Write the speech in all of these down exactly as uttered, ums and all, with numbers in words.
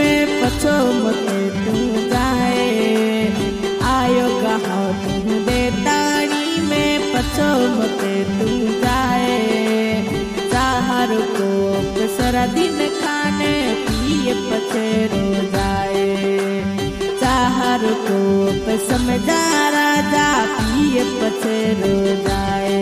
रे पछो मते तू जाए। आयो कहो तू दे ताड़ी में पछो मते तू जाए। चाहर को सारा दिन खाने पिए पछे रो जाए। चाहर को समझा राजा पिए पछे रो जाए।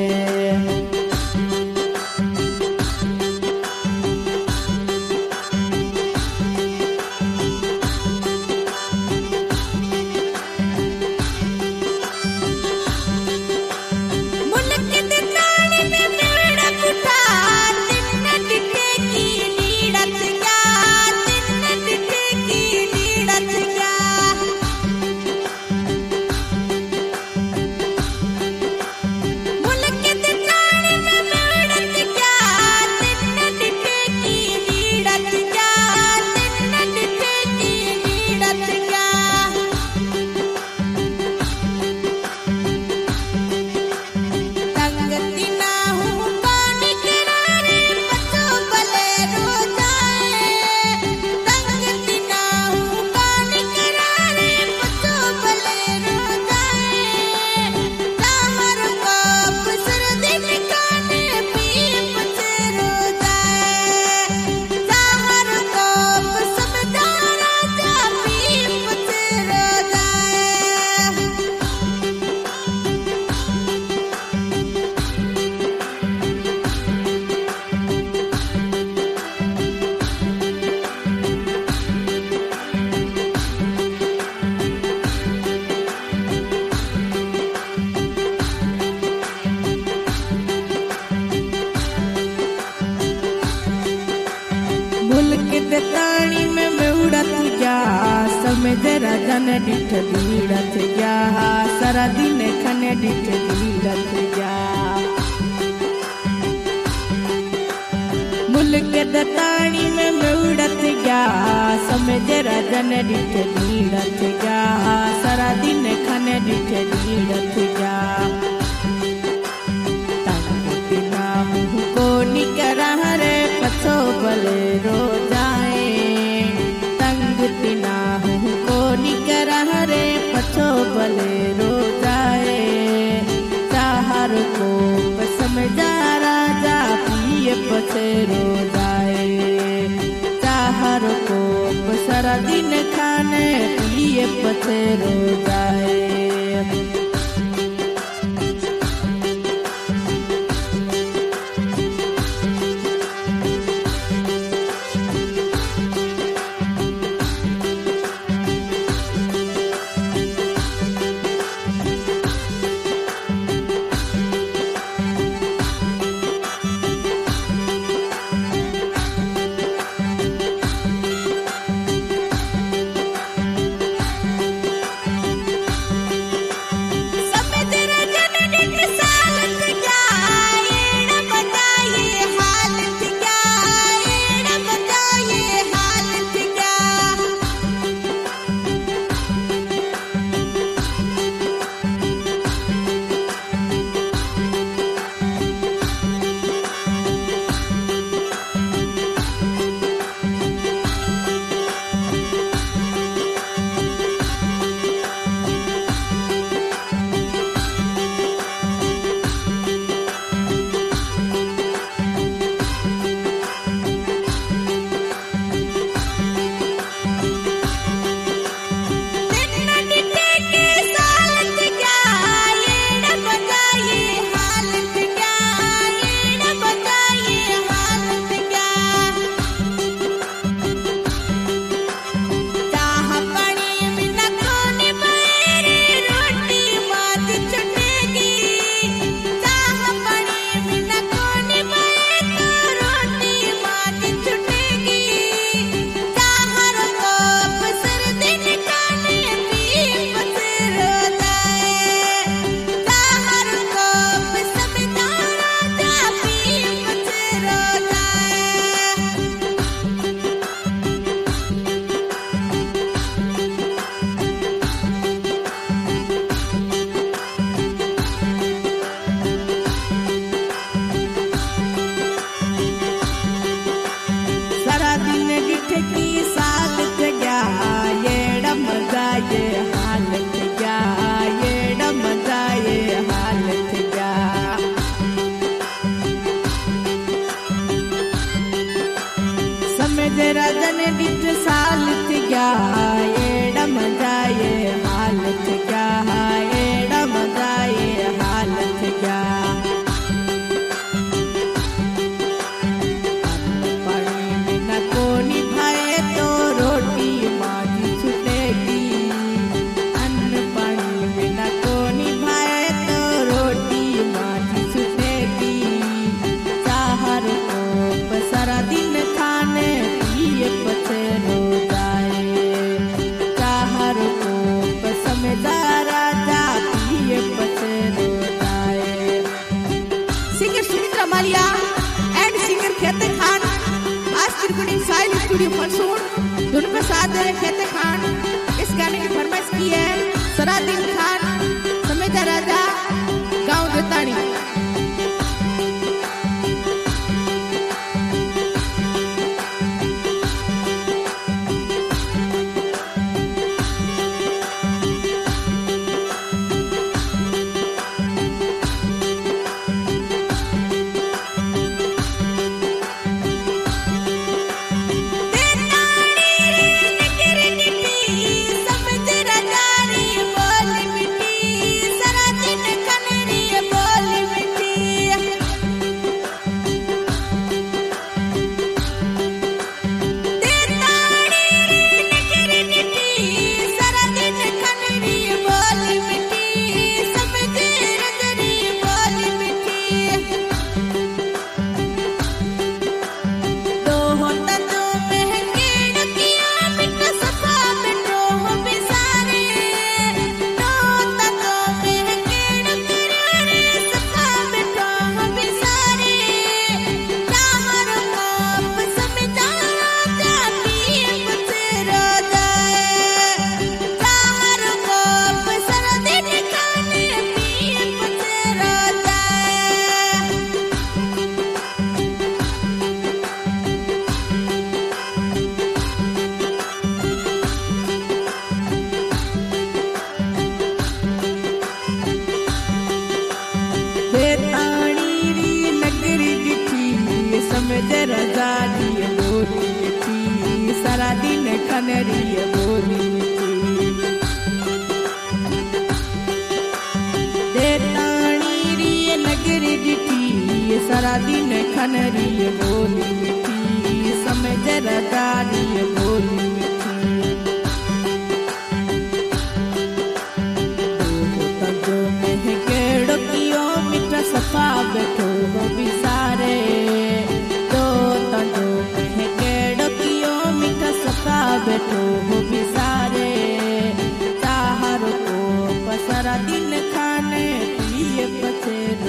ताणी में बेउड़त जा समय जरा जन डिठ दीड़त जा। सारा दिन खने डिठ दीड़त जा। मुल्क ताणी में बेउड़त जा समय जरा जन डिठ दीड़त जा। सारा दिन खने डिठ दीड़त जा। तंग मुँह को निकरा रे पछो भले रो जाए। तिना को निकरा रे पछो भले रो जाए। चाहर को समझा राजा पिए पछे रो जाए। चाहर को सारा दिन खाने पिए पछे रो जाए। साल थी गया एड़ा मजा ये हालत क्या एड़ा मजा ये हालत क्या पानी बिना को निभाए तो रोटी माजी छुटेगी अन्न पानी बिना को निभाए तो रोटी माजी छुटेगी चाहर को सारा दिन खाने पिए पचे रो जाए चाहर को समझदार राजा पिए पचे रो जाए। सिंगर सुमित्रा मालिया एंड सिंगर खेते खान आज त्रिकुटी साइल स्टूडियो पर सुन धुन पे साथ दे खेते खान इस गाने की फरमाइश की है सरादीन खान समझदार राजा गाँव देताड़ी। समझ रजा दिए बोली थी सारा दिन खनरी बोली थी देतानी री नगरी दिखी सारा दिन खनरी बोली थी समझ रजा दिए बोली थी तो में केड़ो कियो मिठा सफा बैठो हो बिसारे बैठो हो बिसारे चाहर को पसरा दिन खाने पिए पचे